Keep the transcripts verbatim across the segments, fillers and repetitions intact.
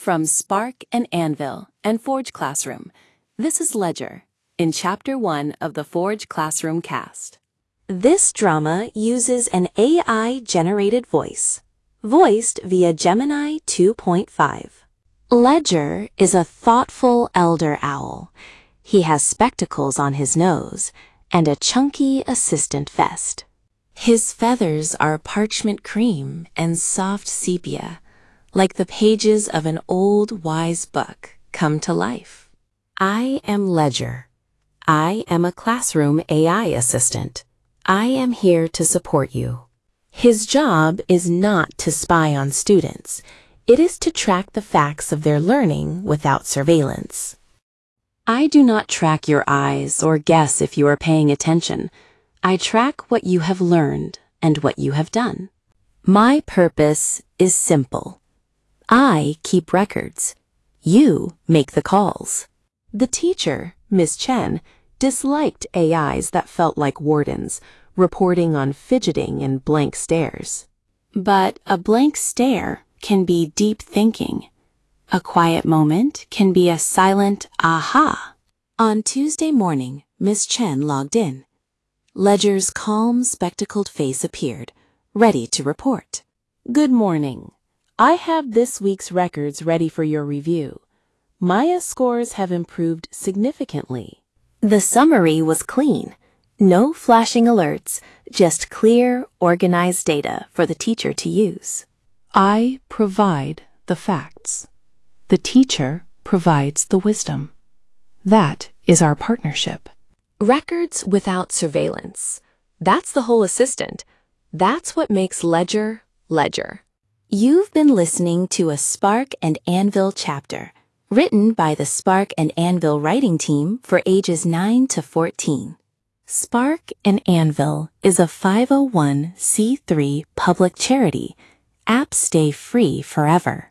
From Spark and Anvil and Forge Classroom, this is Ledger, in Chapter one of the Forge Classroom cast. This drama uses an A I-generated voice, voiced via Gemini two point five. Ledger is a thoughtful elder owl. He has spectacles on his nose and a chunky assistant vest. His feathers are parchment cream and soft sepia, like the pages of an old wise book come to life. I am Ledger. I am a classroom A I assistant. I am here to support you. His job is not to spy on students. It is to track the facts of their learning without surveillance. I do not track your eyes or guess if you are paying attention. I track what you have learned and what you have done. My purpose is simple. I keep records. You make the calls. The teacher, Miss Chen, disliked A Is that felt like wardens, reporting on fidgeting and blank stares. But a blank stare can be deep thinking. A quiet moment can be a silent aha. On Tuesday morning, Miss Chen logged in. Ledger's calm, spectacled face appeared, ready to report. Good morning. I have this week's records ready for your review. Maya scores have improved significantly. The summary was clean. No flashing alerts, just clear, organized data for the teacher to use. I provide the facts. The teacher provides the wisdom. That is our partnership. Records without surveillance. That's the whole assistant. That's what makes Ledger, Ledger. You've been listening to a Spark and Anvil chapter, written by the Spark and Anvil writing team for ages nine to fourteen. Spark and Anvil is a five oh one c three public charity. Apps stay free forever.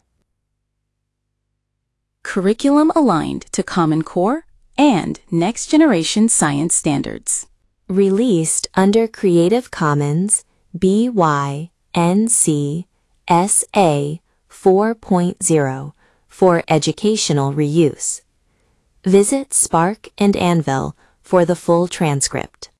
Curriculum aligned to Common Core and Next Generation Science Standards. Released under Creative Commons B Y N C S A four point oh for educational reuse. Visit Spark and Anvil for the full transcript.